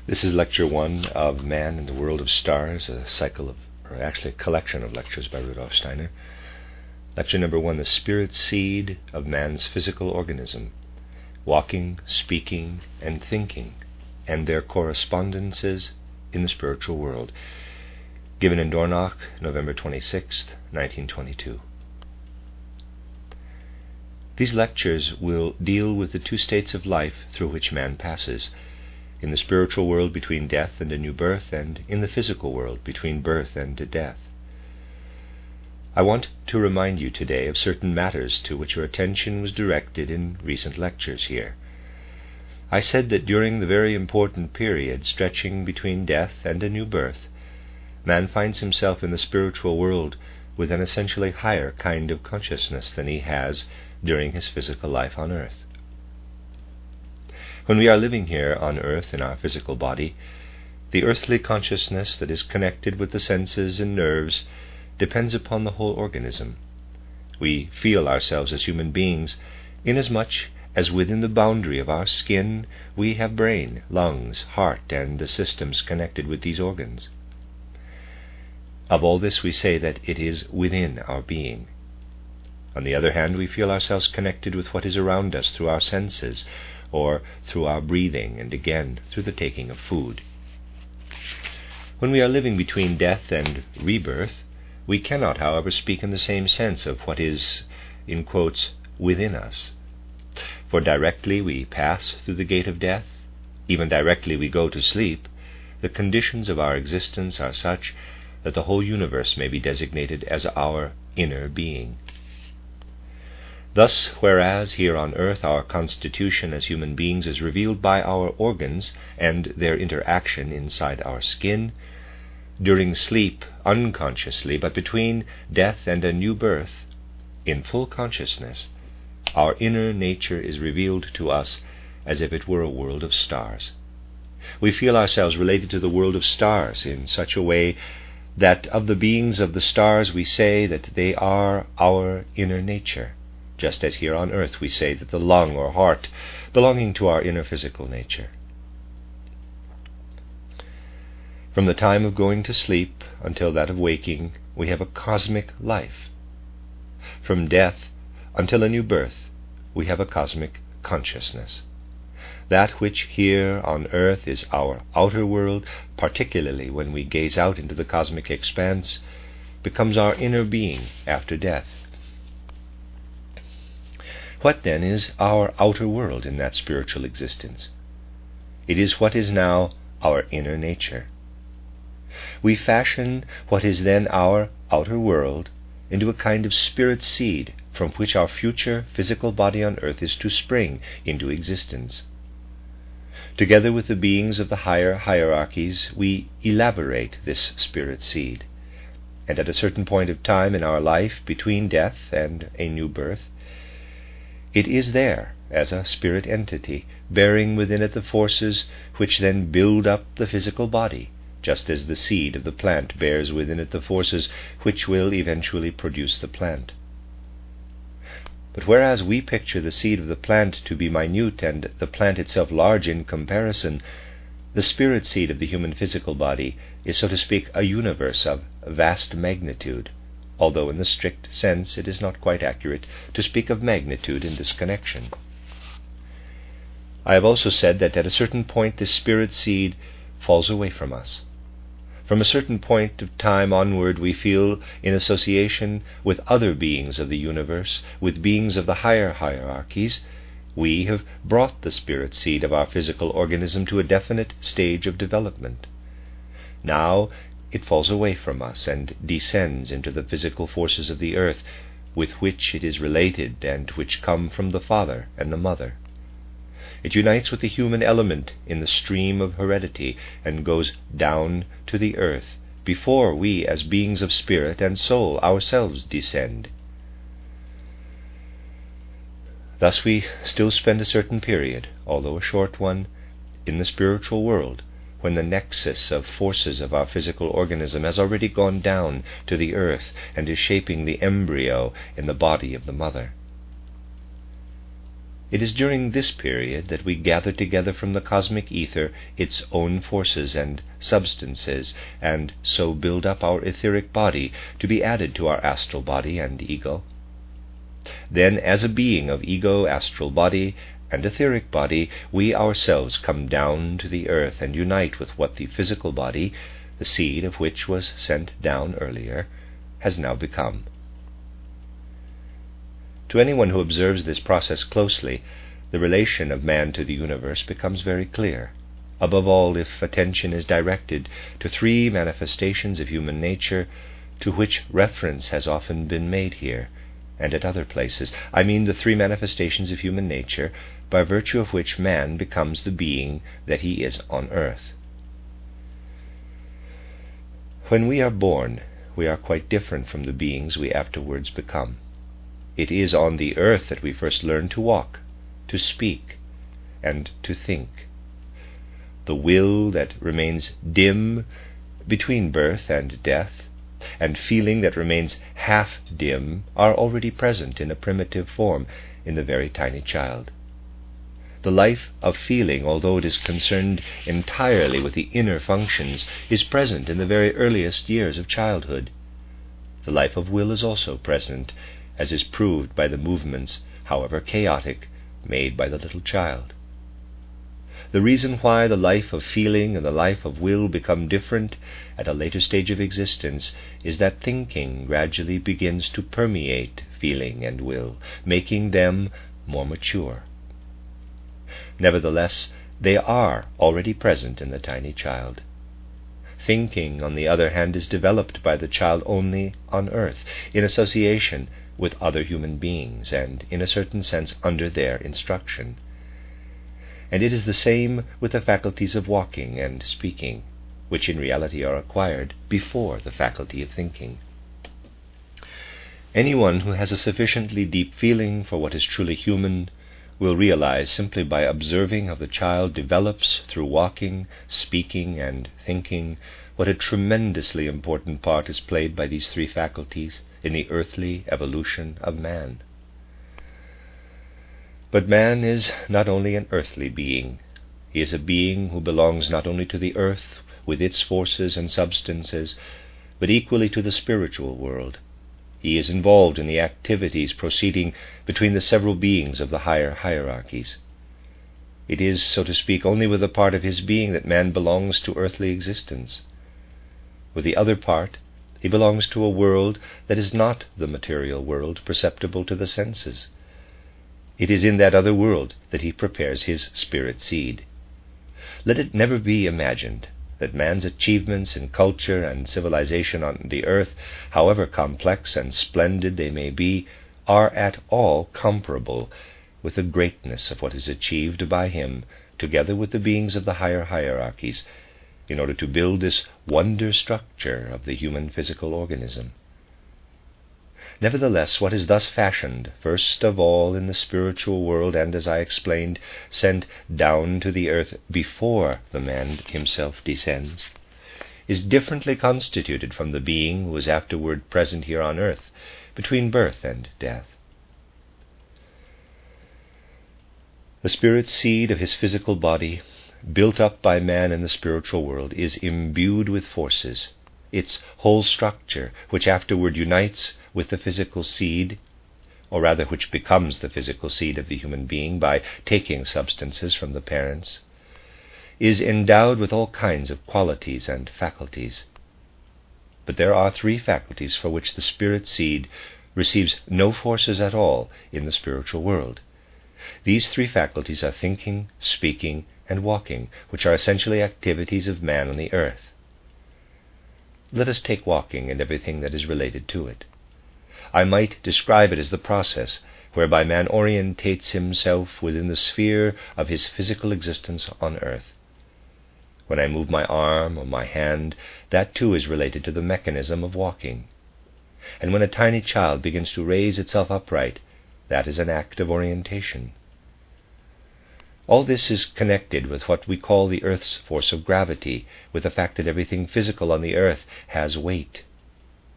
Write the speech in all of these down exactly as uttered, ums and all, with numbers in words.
This is lecture one of Man in the World of Stars, a cycle of, or actually a collection of lectures by Rudolf Steiner. Lecture number one, the spirit seed of man's physical organism, walking, speaking, and thinking, and their correspondences in the spiritual world. Given in Dornach, November twenty-sixth, nineteen twenty-two. These lectures will deal with the two states of life through which man passes, in the spiritual world between death and a new birth, and in the physical world between birth and death. I want to remind you today of certain matters to which your attention was directed in recent lectures here. I said that during the very important period stretching between death and a new birth, man finds himself in the spiritual world with an essentially higher kind of consciousness than he has during his physical life on earth. When we are living here on earth in our physical body, the earthly consciousness that is connected with the senses and nerves depends upon the whole organism. We feel ourselves as human beings inasmuch as within the boundary of our skin we have brain, lungs, heart, and the systems connected with these organs. Of all this we say that it is within our being. On the other hand, we feel ourselves connected with what is around us through our senses, or through our breathing, and again through the taking of food. When we are living between death and rebirth, we cannot, however, speak in the same sense of what is, in quotes, within us. For directly we pass through the gate of death, even directly we go to sleep, the conditions of our existence are such that the whole universe may be designated as our inner being. Thus, whereas here on earth our constitution as human beings is revealed by our organs and their interaction inside our skin, during sleep unconsciously, but between death and a new birth, in full consciousness, our inner nature is revealed to us as if it were a world of stars. We feel ourselves related to the world of stars in such a way that of the beings of the stars we say that they are our inner nature, just as here on earth we say that the lung or heart belonging to our inner physical nature. From the time of going to sleep until that of waking, we have a cosmic life. From death until a new birth, we have a cosmic consciousness. That which here on earth is our outer world, particularly when we gaze out into the cosmic expanse, becomes our inner being after death. What then is our outer world in that spiritual existence? It is what is now our inner nature. We fashion what is then our outer world into a kind of spirit seed from which our future physical body on earth is to spring into existence. Together with the beings of the higher hierarchies, we elaborate this spirit seed, and at a certain point of time in our life between death and a new birth, it is there as a spirit entity, bearing within it the forces which then build up the physical body, just as the seed of the plant bears within it the forces which will eventually produce the plant. But whereas we picture the seed of the plant to be minute and the plant itself large in comparison, the spirit seed of the human physical body is, so to speak, a universe of vast magnitude, although in the strict sense it is not quite accurate to speak of magnitude in this connection. I have also said that at a certain point this spirit seed falls away from us. From a certain point of time onward we feel in association with other beings of the universe, with beings of the higher hierarchies. We have brought the spirit seed of our physical organism to a definite stage of development. Now it falls away from us and descends into the physical forces of the earth with which it is related and which come from the father and the mother. It unites with the human element in the stream of heredity and goes down to the earth before we as beings of spirit and soul ourselves descend. Thus we still spend a certain period, although a short one, in the spiritual world, when the nexus of forces of our physical organism has already gone down to the earth and is shaping the embryo in the body of the mother. It is during this period that we gather together from the cosmic ether its own forces and substances, and so build up our etheric body to be added to our astral body and ego. Then, as a being of ego, astral body, and etheric body, we ourselves come down to the earth and unite with what the physical body, the seed of which was sent down earlier, has now become. To anyone who observes this process closely, the relation of man to the universe becomes very clear, above all if attention is directed to three manifestations of human nature to which reference has often been made here and at other places. I mean the three manifestations of human nature by virtue of which man becomes the being that he is on earth. When we are born, we are quite different from the beings we afterwards become. It is on the earth that we first learn to walk, to speak, and to think. The will that remains dim between birth and death, and feeling that remains half dim, are already present in a primitive form in the very tiny child. The life of feeling, although it is concerned entirely with the inner functions, is present in the very earliest years of childhood. The life of will is also present, as is proved by the movements, however chaotic, made by the little child. The reason why the life of feeling and the life of will become different at a later stage of existence is that thinking gradually begins to permeate feeling and will, making them more mature. Nevertheless, they are already present in the tiny child. Thinking, on the other hand, is developed by the child only on earth, in association with other human beings, and, in a certain sense, under their instruction. And it is the same with the faculties of walking and speaking, which in reality are acquired before the faculty of thinking. Anyone who has a sufficiently deep feeling for what is truly human will realize, simply by observing how the child develops through walking, speaking, and thinking, what a tremendously important part is played by these three faculties in the earthly evolution of man. But man is not only an earthly being. He is a being who belongs not only to the earth with its forces and substances, but equally to the spiritual world. He is involved in the activities proceeding between the several beings of the higher hierarchies. It is, so to speak, only with a part of his being that man belongs to earthly existence. With the other part, he belongs to a world that is not the material world perceptible to the senses. It is in that other world that he prepares his spirit seed. Let it never be imagined that man's achievements in culture and civilization on the earth, however complex and splendid they may be, are at all comparable with the greatness of what is achieved by him, together with the beings of the higher hierarchies, in order to build this wonder structure of the human physical organism. Nevertheless, what is thus fashioned, first of all in the spiritual world, and, as I explained, sent down to the earth before the man himself descends, is differently constituted from the being who is afterward present here on earth, between birth and death. The spirit seed of his physical body, built up by man in the spiritual world, is imbued with forces. Its whole structure, which afterward unites with the physical seed, or rather which becomes the physical seed of the human being by taking substances from the parents, is endowed with all kinds of qualities and faculties. But there are three faculties for which the spirit seed receives no forces at all in the spiritual world. These three faculties are thinking, speaking, and walking, which are essentially activities of man on the earth. Let us take walking and everything that is related to it. I might describe it as the process whereby man orientates himself within the sphere of his physical existence on earth. When I move my arm or my hand, that too is related to the mechanism of walking. And when a tiny child begins to raise itself upright, that is an act of orientation. All this is connected with what we call the earth's force of gravity, with the fact that everything physical on the earth has weight.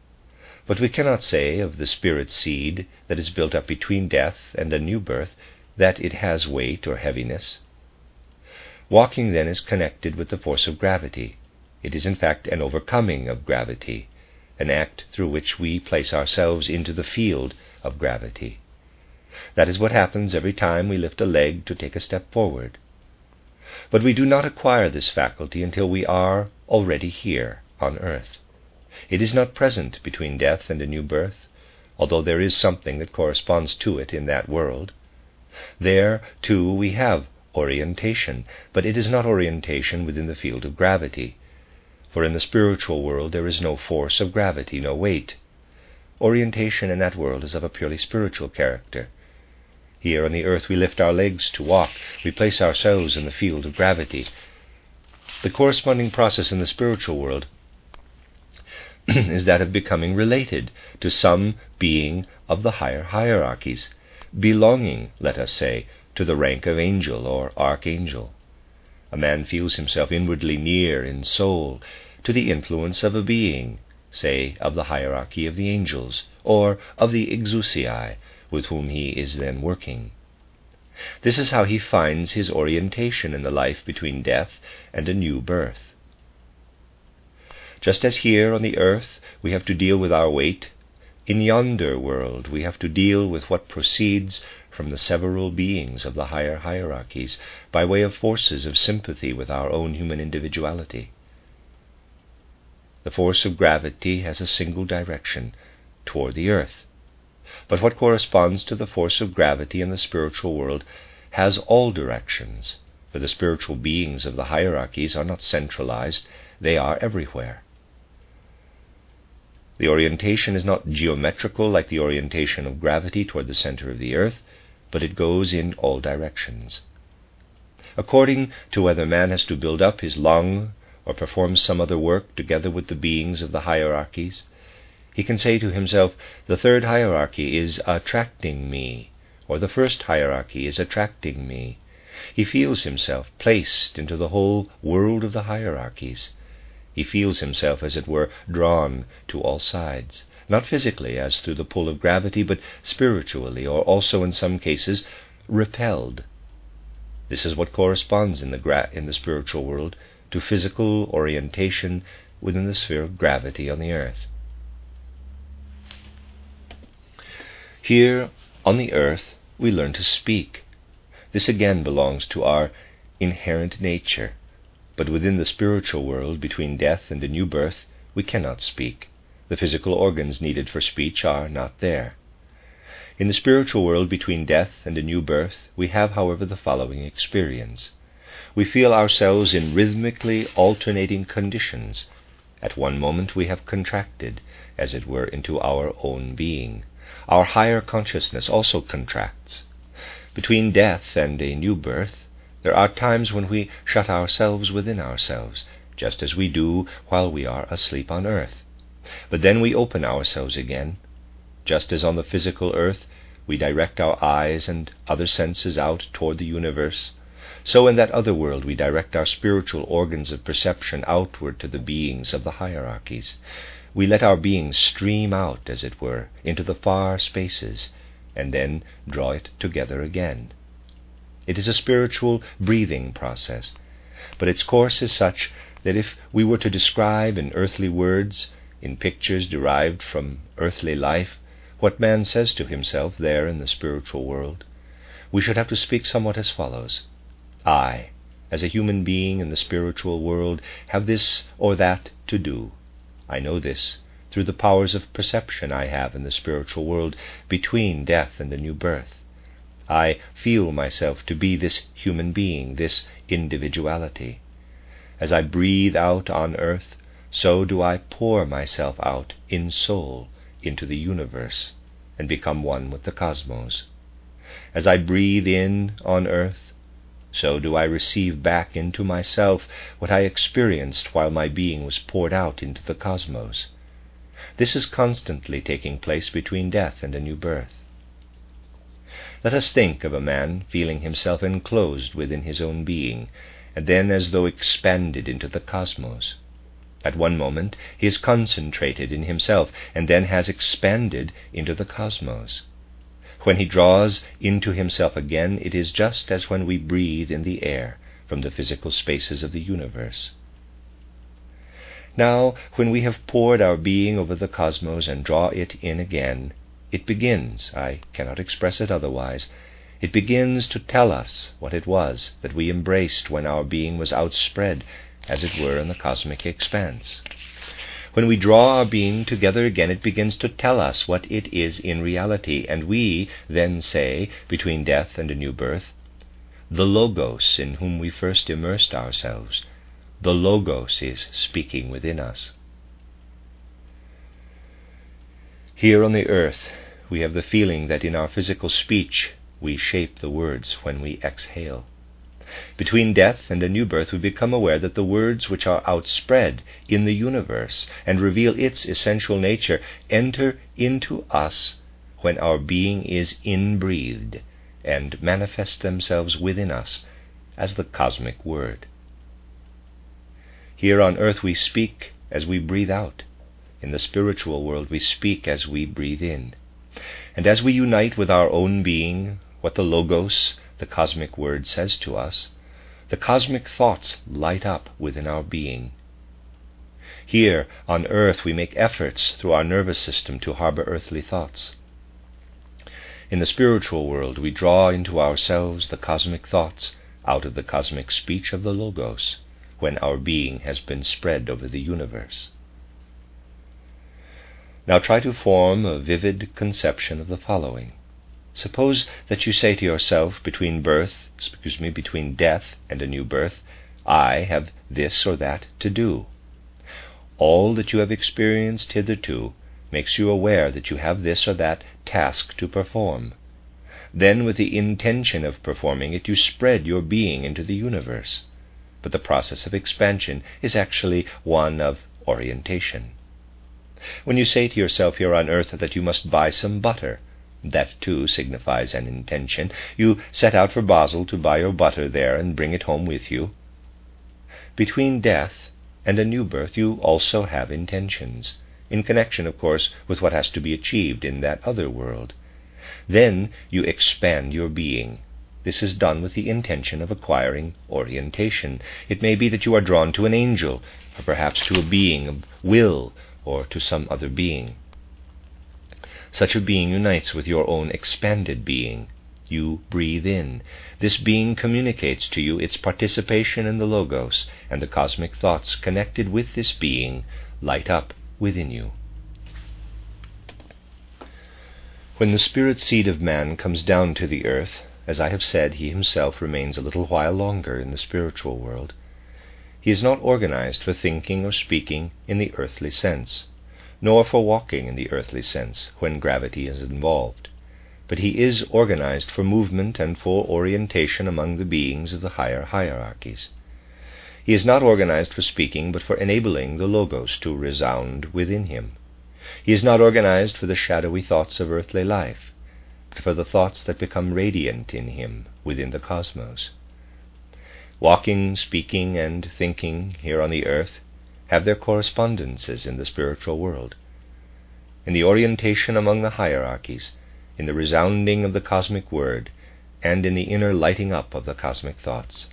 But we cannot say of the spirit seed that is built up between death and a new birth that it has weight or heaviness. Walking then is connected with the force of gravity. It is in fact an overcoming of gravity, an act through which we place ourselves into the field of gravity. That is what happens every time we lift a leg to take a step forward. But we do not acquire this faculty until we are already here on earth. It is not present between death and a new birth, although there is something that corresponds to it in that world. There, too, we have orientation, but it is not orientation within the field of gravity, for in the spiritual world there is no force of gravity, no weight. Orientation in that world is of a purely spiritual character. Here on the earth we lift our legs to walk, we place ourselves in the field of gravity. The corresponding process in the spiritual world is that of becoming related to some being of the higher hierarchies, belonging, let us say, to the rank of angel or archangel. A man feels himself inwardly near in soul to the influence of a being, say, of the hierarchy of the angels, or of the exousiae, with whom he is then working. This is how he finds his orientation in the life between death and a new birth. Just as here on the earth we have to deal with our weight, in yonder world we have to deal with what proceeds from the several beings of the higher hierarchies by way of forces of sympathy with our own human individuality. The force of gravity has a single direction, toward the earth. But what corresponds to the force of gravity in the spiritual world has all directions, for the spiritual beings of the hierarchies are not centralized, they are everywhere. The orientation is not geometrical like the orientation of gravity toward the center of the earth, but it goes in all directions. According to whether man has to build up his lung or perform some other work together with the beings of the hierarchies, he can say to himself, the third hierarchy is attracting me, or the first hierarchy is attracting me. He feels himself placed into the whole world of the hierarchies. He feels himself, as it were, drawn to all sides, not physically as through the pull of gravity, but spiritually, or also in some cases repelled. This is what corresponds in the, gra- in the spiritual world to physical orientation within the sphere of gravity on the earth. Here on the earth we learn to speak. This again belongs to our inherent nature. But within the spiritual world, between death and a new birth, we cannot speak. The physical organs needed for speech are not there. In the spiritual world, between death and a new birth, we have, however, the following experience. We feel ourselves in rhythmically alternating conditions. At one moment we have contracted, as it were, into our own being. Our higher consciousness also contracts. Between death and a new birth, there are times when we shut ourselves within ourselves, just as we do while we are asleep on earth. But then we open ourselves again. Just as on the physical earth we direct our eyes and other senses out toward the universe, so in that other world we direct our spiritual organs of perception outward to the beings of the hierarchies. We let our being stream out, as it were, into the far spaces, and then draw it together again. It is a spiritual breathing process, but its course is such that if we were to describe in earthly words, in pictures derived from earthly life, what man says to himself there in the spiritual world, we should have to speak somewhat as follows. I, as a human being in the spiritual world, have this or that to do. I know this through the powers of perception I have in the spiritual world between death and the new birth. I feel myself to be this human being, this individuality. As I breathe out on earth, so do I pour myself out in soul into the universe and become one with the cosmos. As I breathe in on earth, so do I receive back into myself what I experienced while my being was poured out into the cosmos. This is constantly taking place between death and a new birth. Let us think of a man feeling himself enclosed within his own being, and then as though expanded into the cosmos. At one moment he is concentrated in himself, and then has expanded into the cosmos. When he draws into himself again, it is just as when we breathe in the air from the physical spaces of the universe. Now, when we have poured our being over the cosmos and draw it in again, it begins, I cannot express it otherwise, it begins to tell us what it was that we embraced when our being was outspread, as it were, in the cosmic expanse. When we draw our being together again, it begins to tell us what it is in reality, and we then say, between death and a new birth, the Logos in whom we first immersed ourselves, the Logos is speaking within us. Here on the earth, we have the feeling that in our physical speech we shape the words when we exhale. Between death and a new birth, we become aware that the words which are outspread in the universe and reveal its essential nature enter into us when our being is inbreathed and manifest themselves within us as the cosmic word. Here on earth we speak as we breathe out. In the spiritual world we speak as we breathe in. And as we unite with our own being, what the Logos, the cosmic word, says to us, the cosmic thoughts light up within our being. Here on earth we make efforts through our nervous system to harbor earthly thoughts. In the spiritual world we draw into ourselves the cosmic thoughts out of the cosmic speech of the Logos, when our being has been spread over the universe. Now try to form a vivid conception of the following. Suppose that you say to yourself, between birth, excuse me, between death and a new birth, I have this or that to do. All that you have experienced hitherto makes you aware that you have this or that task to perform. Then, with the intention of performing it, you spread your being into the universe. But the process of expansion is actually one of orientation. When you say to yourself here on earth that you must buy some butter, that too signifies an intention. You set out for Basel to buy your butter there and bring it home with you. Between death and a new birth you also have intentions, in connection, of course, with what has to be achieved in that other world. Then you expand your being. This is done with the intention of acquiring orientation. It may be that you are drawn to an angel, or perhaps to a being of will, or to some other being. Such a being unites with your own expanded being. You breathe in. This being communicates to you its participation in the Logos, and the cosmic thoughts connected with this being light up within you. When the spirit seed of man comes down to the earth, as I have said, he himself remains a little while longer in the spiritual world. He is not organized for thinking or speaking in the earthly sense, nor for walking in the earthly sense when gravity is involved, but he is organized for movement and for orientation among the beings of the higher hierarchies. He is not organized for speaking, but for enabling the Logos to resound within him. He is not organized for the shadowy thoughts of earthly life, but for the thoughts that become radiant in him within the cosmos. Walking, speaking, and thinking here on the earth have their correspondences in the spiritual world. In the orientation among the hierarchies, in the resounding of the cosmic word, and in the inner lighting up of the cosmic thoughts.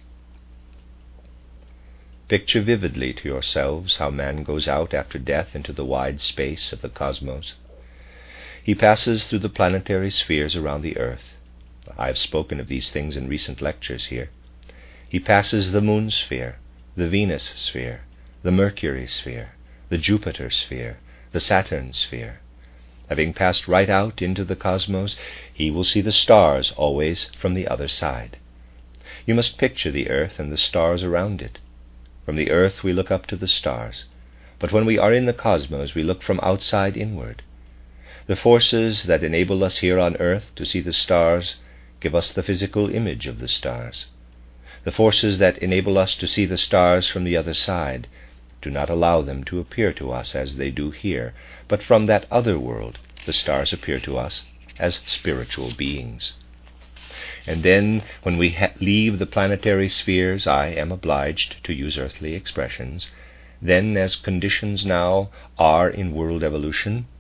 Picture vividly to yourselves how man goes out after death into the wide space of the cosmos. He passes through the planetary spheres around the earth. I have spoken of these things in recent lectures here. He passes the moon sphere, the Venus sphere, the Mercury sphere, the Jupiter sphere, the Saturn sphere. Having passed right out into the cosmos, he will see the stars always from the other side. You must picture the earth and the stars around it. From the earth we look up to the stars, but when we are in the cosmos we look from outside inward. The forces that enable us here on earth to see the stars give us the physical image of the stars. The forces that enable us to see the stars from the other side do not allow them to appear to us as they do here, but from that other world the stars appear to us as spiritual beings. And then, when we ha- leave the planetary spheres, I am obliged to use earthly expressions, then, as conditions now are in world evolution,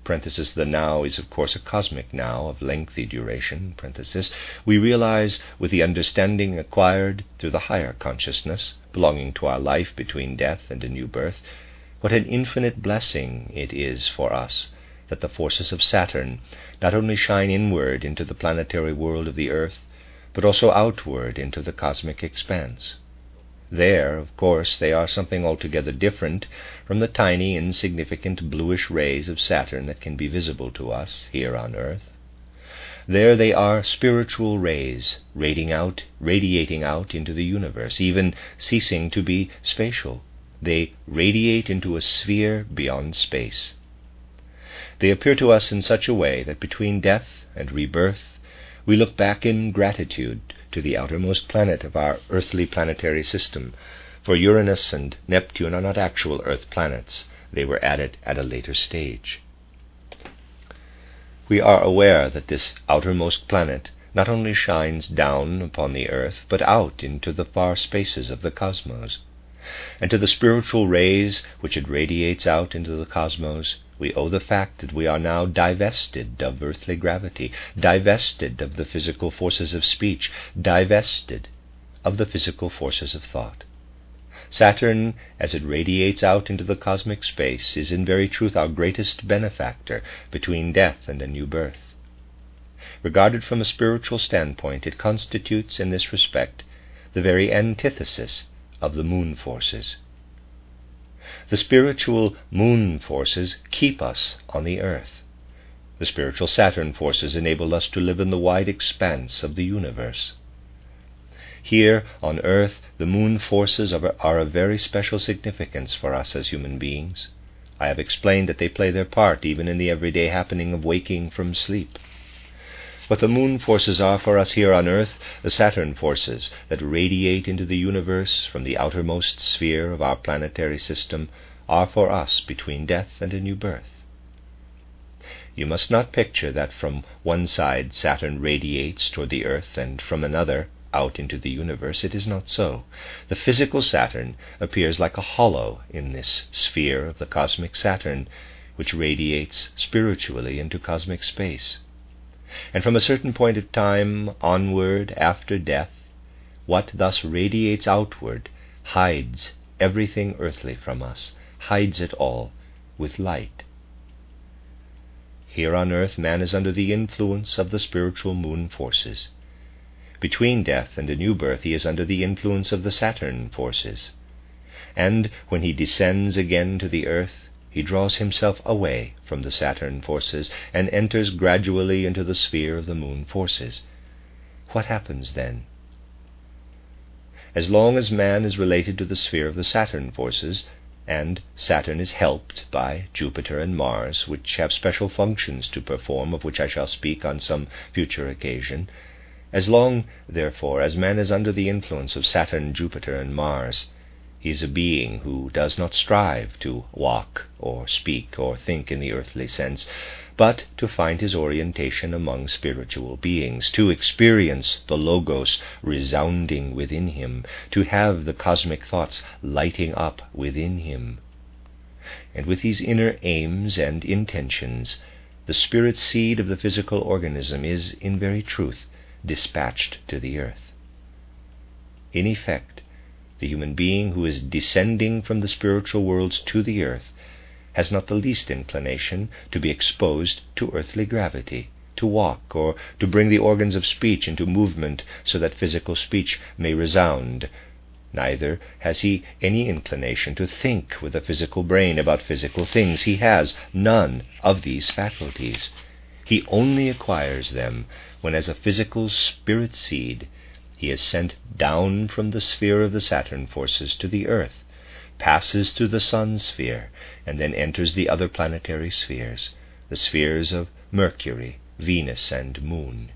parenthesis, the now is of course a cosmic now of lengthy duration, parenthesis, we realize with the understanding acquired through the higher consciousness belonging to our life between death and a new birth, what an infinite blessing it is for us that the forces of Saturn not only shine inward into the planetary world of the earth, but also outward into the cosmic expanse. There, of course, they are something altogether different from the tiny, insignificant bluish rays of Saturn that can be visible to us here on earth. There they are spiritual rays, radiating out, radiating out into the universe, even ceasing to be spatial. They radiate into a sphere beyond space. They appear to us in such a way that between death and rebirth we look back in gratitude to the outermost planet of our earthly planetary system, for Uranus and Neptune are not actual Earth planets. They were added at a later stage. We are aware that this outermost planet not only shines down upon the earth, but out into the far spaces of the cosmos. And to the spiritual rays which it radiates out into the cosmos, we owe the fact that we are now divested of earthly gravity, divested of the physical forces of speech, divested of the physical forces of thought. Saturn, as it radiates out into the cosmic space, is in very truth our greatest benefactor between death and a new birth. Regarded from a spiritual standpoint, it constitutes, in this respect, the very antithesis of the moon forces. The spiritual moon forces keep us on the earth. The spiritual Saturn forces enable us to live in the wide expanse of the universe. Here on earth, the moon forces are, are of very special significance for us as human beings. I have explained that they play their part even in the everyday happening of waking from sleep. What the moon forces are for us here on earth, the Saturn forces that radiate into the universe from the outermost sphere of our planetary system, are for us between death and a new birth. You must not picture that from one side Saturn radiates toward the earth and from another out into the universe. It is not so. The physical Saturn appears like a hollow in this sphere of the cosmic Saturn, which radiates spiritually into cosmic space. And from a certain point of time onward after death, what thus radiates outward hides everything earthly from us, hides it all with light. Here on earth man is under the influence of the spiritual moon forces. Between death and a new birth he is under the influence of the Saturn forces. And when he descends again to the earth, he draws himself away from the Saturn forces and enters gradually into the sphere of the moon forces. What happens then? As long as man is related to the sphere of the Saturn forces, and Saturn is helped by Jupiter and Mars, which have special functions to perform, of which I shall speak on some future occasion, as long, therefore, as man is under the influence of Saturn, Jupiter, and Mars, he is a being who does not strive to walk or speak or think in the earthly sense, but to find his orientation among spiritual beings, to experience the Logos resounding within him, to have the cosmic thoughts lighting up within him. And with these inner aims and intentions, the spirit seed of the physical organism is, in very truth, dispatched to the earth. In effect, the human being who is descending from the spiritual worlds to the earth has not the least inclination to be exposed to earthly gravity, to walk, or to bring the organs of speech into movement so that physical speech may resound. Neither has he any inclination to think with a physical brain about physical things. He has none of these faculties. He only acquires them when, as a physical spirit seed, he is sent down from the sphere of the Saturn forces to the earth, passes through the sun sphere, and then enters the other planetary spheres, the spheres of Mercury, Venus, and Moon.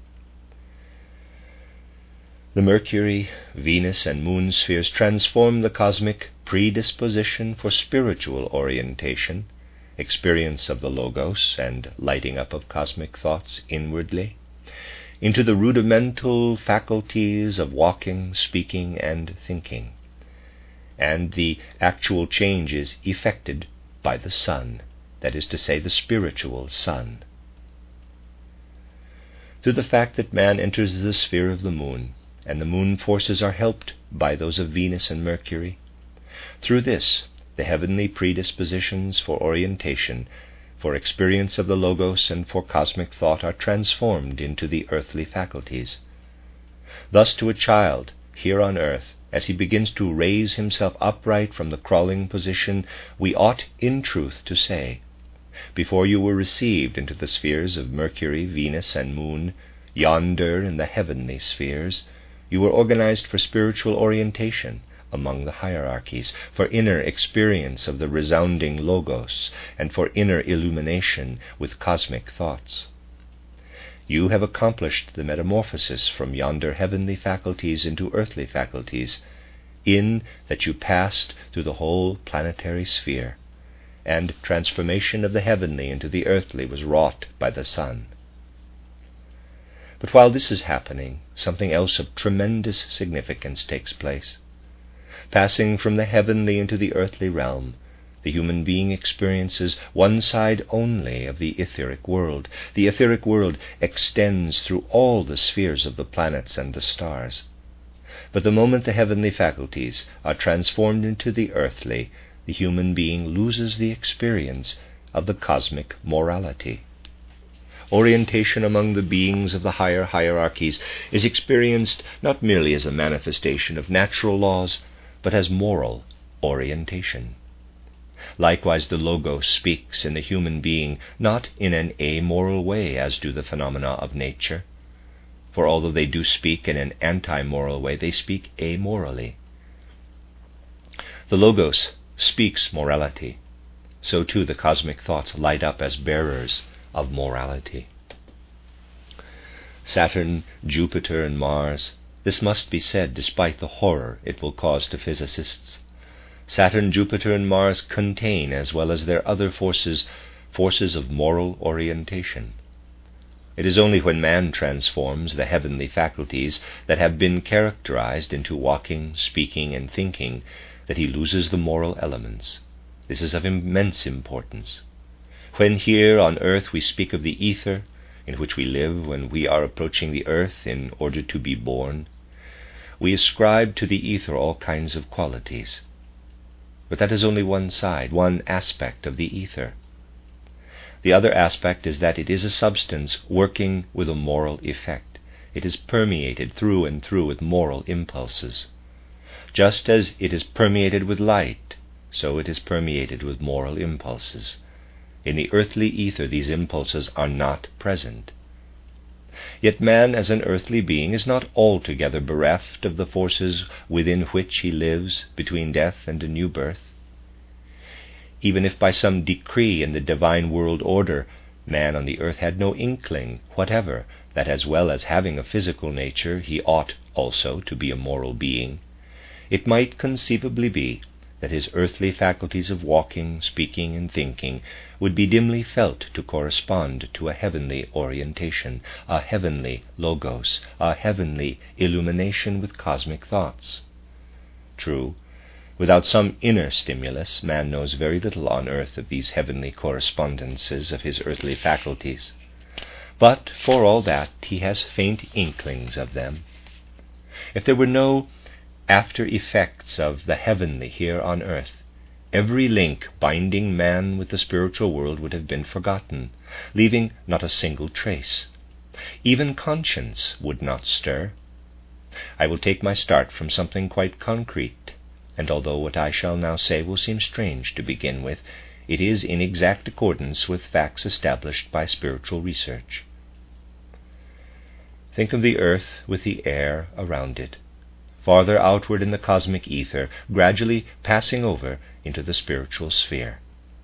The Mercury, Venus, and Moon spheres transform the cosmic predisposition for spiritual orientation, experience of the Logos, and lighting up of cosmic thoughts inwardly, into the rudimental faculties of walking, speaking, and thinking. And the actual change is effected by the sun, that is to say, the spiritual sun. Through the fact that man enters the sphere of the moon, and the moon forces are helped by those of Venus and Mercury, through this the heavenly predispositions for orientation, for experience of the Logos, and for cosmic thought are transformed into the earthly faculties. Thus to a child, here on earth, as he begins to raise himself upright from the crawling position, we ought in truth to say, before you were received into the spheres of Mercury, Venus, and Moon, yonder in the heavenly spheres, you were organized for spiritual orientation among the hierarchies, for inner experience of the resounding Logos, and for inner illumination with cosmic thoughts. You have accomplished the metamorphosis from yonder heavenly faculties into earthly faculties, in that you passed through the whole planetary sphere, and transformation of the heavenly into the earthly was wrought by the sun. But while this is happening, something else of tremendous significance takes place. Passing from the heavenly into the earthly realm, the human being experiences one side only of the etheric world. The etheric world extends through all the spheres of the planets and the stars. But the moment the heavenly faculties are transformed into the earthly, the human being loses the experience of the cosmic morality. Orientation among the beings of the higher hierarchies is experienced not merely as a manifestation of natural laws, but as moral orientation. Likewise, the Logos speaks in the human being not in an amoral way as do the phenomena of nature, for although they do speak in an anti-moral way, they speak amorally. The Logos speaks morality, so too the cosmic thoughts light up as bearers of morality. Saturn, Jupiter, and Mars, this must be said despite the horror it will cause to physicists. Saturn, Jupiter, and Mars contain, as well as their other forces, forces of moral orientation. It is only when man transforms the heavenly faculties that have been characterized into walking, speaking, and thinking that he loses the moral elements. This is of immense importance. When here on earth we speak of the ether, in which we live when we are approaching the earth in order to be born, we ascribe to the ether all kinds of qualities. But that is only one side, one aspect of the ether. The other aspect is that it is a substance working with a moral effect. It is permeated through and through with moral impulses. Just as it is permeated with light, so it is permeated with moral impulses. In the earthly ether these impulses are not present. Yet man as an earthly being is not altogether bereft of the forces within which he lives between death and a new birth. Even if by some decree in the divine world order man on the earth had no inkling whatever that as well as having a physical nature he ought also to be a moral being, it might conceivably be that his earthly faculties of walking, speaking, and thinking would be dimly felt to correspond to a heavenly orientation, a heavenly Logos, a heavenly illumination with cosmic thoughts. True, without some inner stimulus, man knows very little on earth of these heavenly correspondences of his earthly faculties. But for all that, he has faint inklings of them. If there were no after effects of the heavenly here on earth, every link binding man with the spiritual world would have been forgotten, leaving not a single trace. Even conscience would not stir. I will take my start from something quite concrete, and although what I shall now say will seem strange to begin with, it is in exact accordance with facts established by spiritual research. Think of the earth with the air around it, farther outward in the cosmic ether, gradually passing over into the spiritual sphere.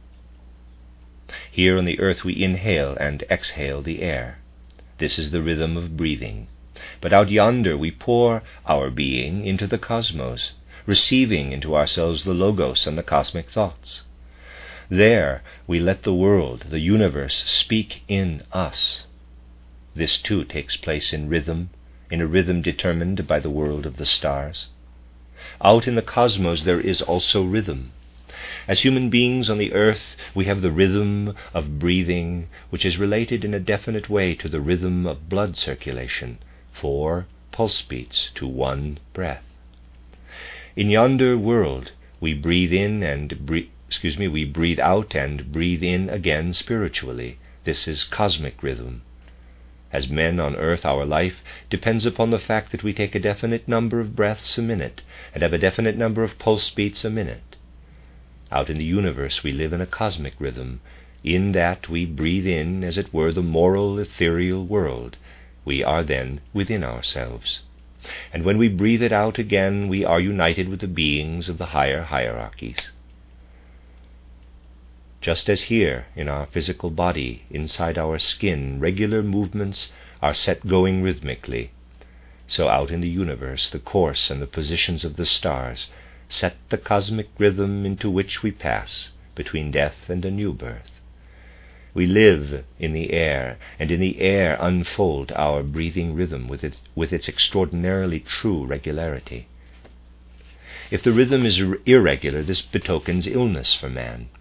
Here on the earth we inhale and exhale the air. This is the rhythm of breathing. But out yonder we pour our being into the cosmos, receiving into ourselves the Logos and the cosmic thoughts. There we let the world, the universe, speak in us. This too takes place in rhythm, in a rhythm determined by the world of the stars. Out in the cosmos there is also rhythm. As human beings on the earth, we have the rhythm of breathing, which is related in a definite way to the rhythm of blood circulation, four pulse beats to one breath. In yonder world, we breathe in and breathe, excuse me, we breathe out and breathe in again spiritually. This is cosmic rhythm. As men on earth, our life depends upon the fact that we take a definite number of breaths a minute and have a definite number of pulse beats a minute. Out in the universe we live in a cosmic rhythm, in that we breathe in, as it were, the moral, ethereal world. We are then within ourselves. And when we breathe it out again, we are united with the beings of the higher hierarchies. Just as here, in our physical body, inside our skin, regular movements are set going rhythmically, so out in the universe the course and the positions of the stars set the cosmic rhythm into which we pass between death and a new birth. We live in the air, and in the air unfold our breathing rhythm with its, with its extraordinarily true regularity. If the rhythm is irregular, this betokens illness for man.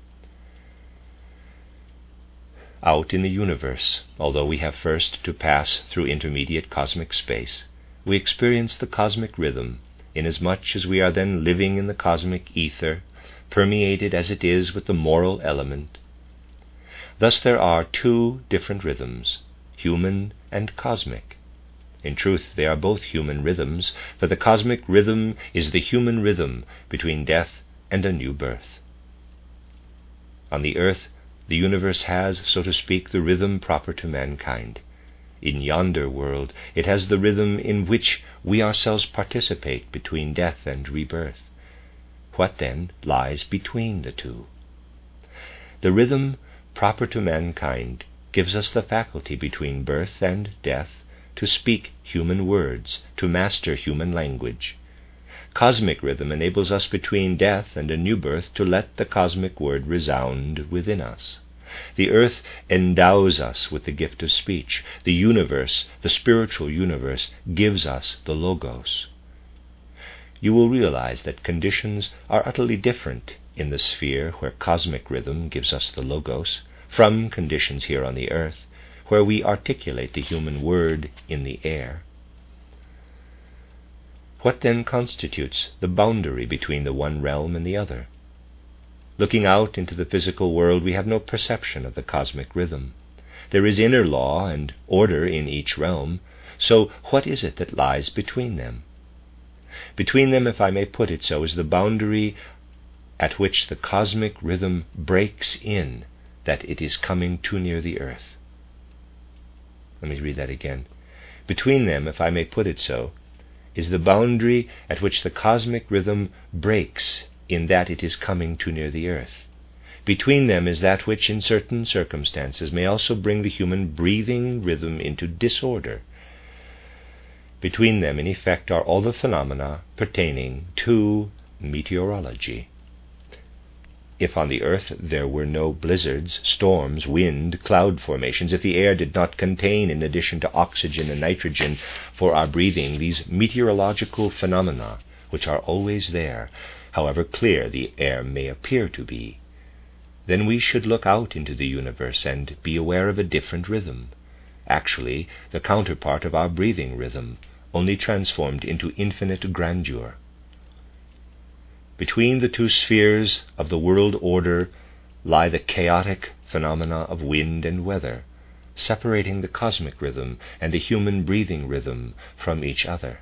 Out in the universe, although we have first to pass through intermediate cosmic space, we experience the cosmic rhythm, inasmuch as we are then living in the cosmic ether, permeated as it is with the moral element. Thus there are two different rhythms, human and cosmic. In truth, they are both human rhythms, for the cosmic rhythm is the human rhythm between death and a new birth. On the earth, the universe has, so to speak, the rhythm proper to mankind. In yonder world, it has the rhythm in which we ourselves participate between death and rebirth. What then lies between the two? The rhythm proper to mankind gives us the faculty between birth and death to speak human words, to master human language. Cosmic rhythm enables us between death and a new birth to let the cosmic word resound within us. The earth endows us with the gift of speech. The universe, the spiritual universe, gives us the logos. You will realize that conditions are utterly different in the sphere where cosmic rhythm gives us the logos from conditions here on the earth, where we articulate the human word in the air. What then constitutes the boundary between the one realm and the other? Looking out into the physical world, we have no perception of the cosmic rhythm. There is inner law and order in each realm, so what is it that lies between them? Between them, if I may put it so, is the boundary at which the cosmic rhythm breaks in that it is coming too near the earth. Let me read that again. Between them, if I may put it so, is the boundary at which the cosmic rhythm breaks in that it is coming too near the earth. Between them is that which, in certain circumstances, may also bring the human breathing rhythm into disorder. Between them, in effect, are all the phenomena pertaining to meteorology. If on the earth there were no blizzards, storms, wind, cloud formations, if the air did not contain, in addition to oxygen and nitrogen for our breathing, these meteorological phenomena, which are always there, however clear the air may appear to be, then we should look out into the universe and be aware of a different rhythm, actually the counterpart of our breathing rhythm, only transformed into infinite grandeur. Between the two spheres of the world order lie the chaotic phenomena of wind and weather, separating the cosmic rhythm and the human breathing rhythm from each other.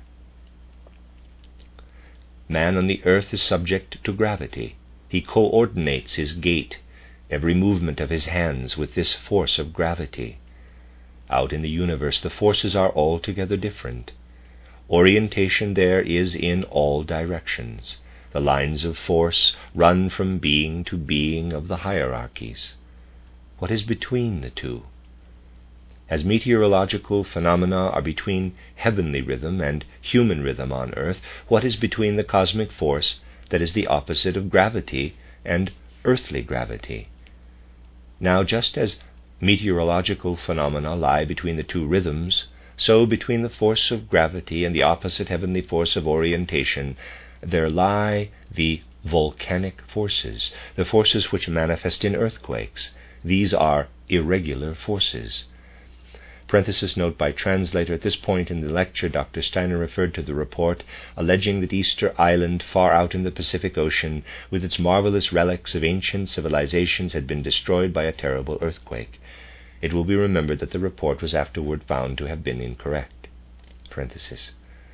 Man on the earth is subject to gravity. He coordinates his gait, every movement of his hands, with this force of gravity. Out in the universe, the forces are altogether different. Orientation there is in all directions. The lines of force run from being to being of the hierarchies. What is between the two? As meteorological phenomena are between heavenly rhythm and human rhythm on earth, what is between the cosmic force that is the opposite of gravity and earthly gravity? Now, just as meteorological phenomena lie between the two rhythms, so between the force of gravity and the opposite heavenly force of orientation there lie the volcanic forces, the forces which manifest in earthquakes. These are irregular forces. Parenthesis note by translator. At this point in the lecture, Doctor Steiner referred to the report alleging that Easter Island, far out in the Pacific Ocean, with its marvelous relics of ancient civilizations, had been destroyed by a terrible earthquake. It will be remembered that the report was afterward found to have been incorrect. Parenthesis.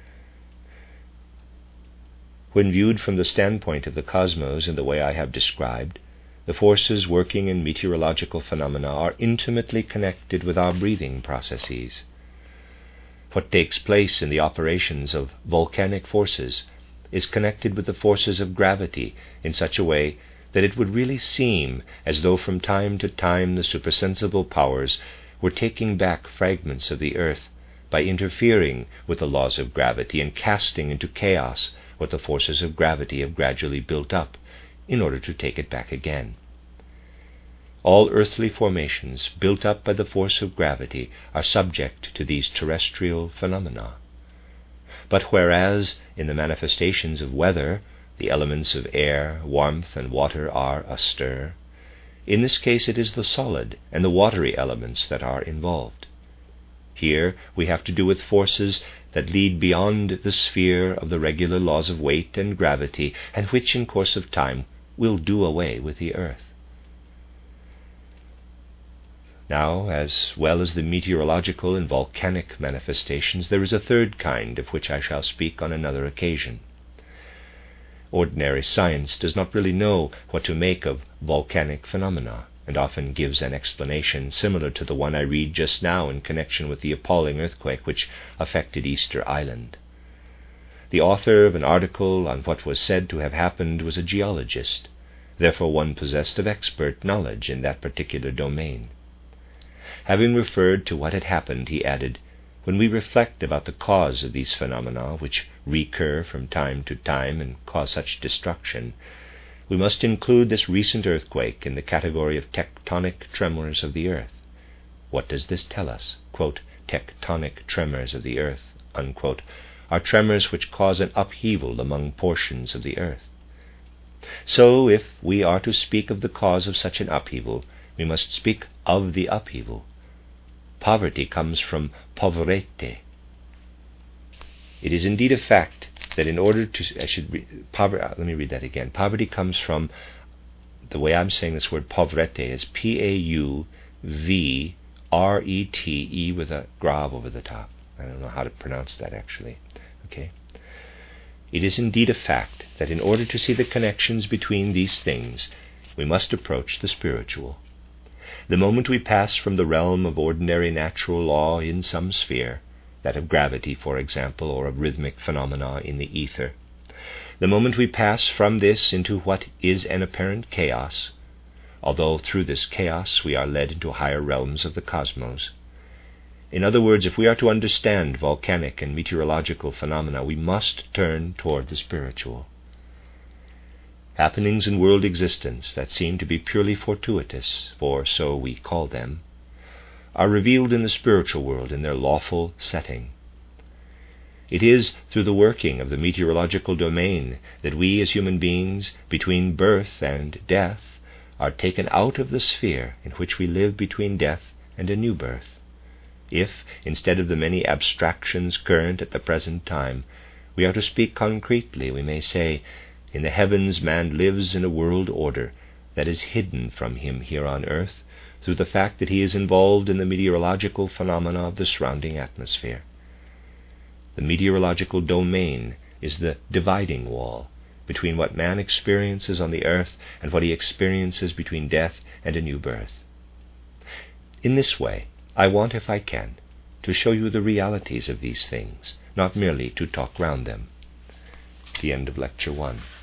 When viewed from the standpoint of the cosmos in the way I have described, the forces working in meteorological phenomena are intimately connected with our breathing processes. What takes place in the operations of volcanic forces is connected with the forces of gravity in such a way that it would really seem as though from time to time the supersensible powers were taking back fragments of the earth by interfering with the laws of gravity and casting into chaos what the forces of gravity have gradually built up, in order to take it back again. All earthly formations built up by the force of gravity are subject to these terrestrial phenomena. But whereas in the manifestations of weather the elements of air, warmth, and water are astir, in this case it is the solid and the watery elements that are involved. Here we have to do with forces that lead beyond the sphere of the regular laws of weight and gravity, and which in course of time will do away with the earth. Now, as well as the meteorological and volcanic manifestations, there is a third kind of which I shall speak on another occasion. Ordinary science does not really know what to make of volcanic phenomena, and often gives an explanation similar to the one I read just now in connection with the appalling earthquake which affected Easter Island. The author of an article on what was said to have happened was a geologist, therefore one possessed of expert knowledge in that particular domain. Having referred to what had happened, he added, "When we reflect about the cause of these phenomena, which recur from time to time and cause such destruction, we must include this recent earthquake in the category of tectonic tremors of the earth." What does this tell us? Quote, "Tectonic tremors of the earth," unquote, are tremors which cause an upheaval among portions of the earth. So, if we are to speak of the cause of such an upheaval, we must speak of the upheaval. Poverty comes from poverete. It is indeed a fact that in order to, I should re, poverty, let me read that again. Poverty comes from, the way I'm saying this word poverete is P A U V R E T E with a grav over the top. I don't know how to pronounce that actually. Okay. It is indeed a fact that in order to see the connections between these things, we must approach the spiritual. The moment we pass from the realm of ordinary natural law in some sphere, that of gravity, for example, or of rhythmic phenomena in the ether, the moment we pass from this into what is an apparent chaos, although through this chaos we are led into higher realms of the cosmos. In other words, if we are to understand volcanic and meteorological phenomena, we must turn toward the spiritual. Happenings in world existence that seem to be purely fortuitous, for so we call them, are revealed in the spiritual world in their lawful setting. It is through the working of the meteorological domain that we as human beings, between birth and death, are taken out of the sphere in which we live between death and a new birth. If, instead of the many abstractions current at the present time, we are to speak concretely, we may say, in the heavens man lives in a world order that is hidden from him here on earth through the fact that he is involved in the meteorological phenomena of the surrounding atmosphere. The meteorological domain is the dividing wall between what man experiences on the earth and what he experiences between death and a new birth. In this way, I want, if I can, to show you the realities of these things, not merely to talk round them. The end of Lecture one.